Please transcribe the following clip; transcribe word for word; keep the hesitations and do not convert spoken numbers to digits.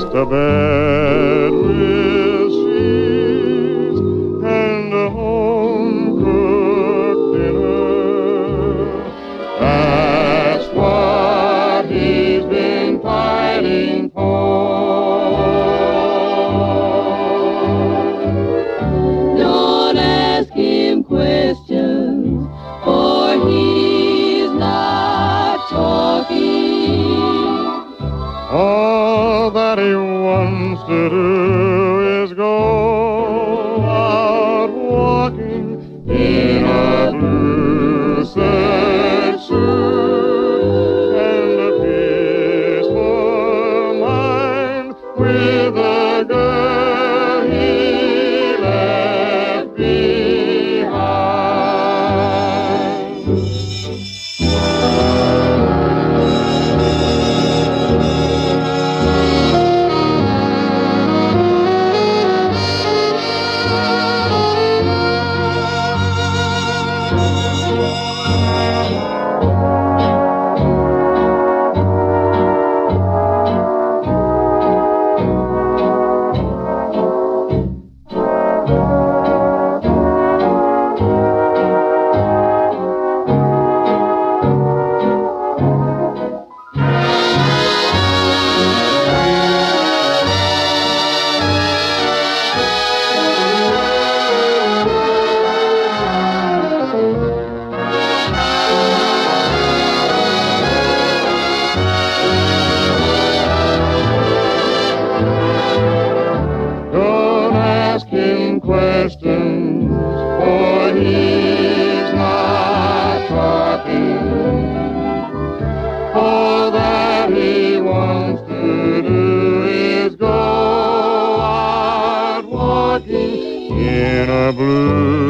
just a bed with sheets and a home-cooked dinner. That's what he's been fighting for. Don't ask him questions, for he's not talking. All that he wants to do is go out walking in a blue serge suit and a peaceful mind with the girl he left behind. Don't ask him questions, for he's not talking. All that he wants to do is go out walking in a blue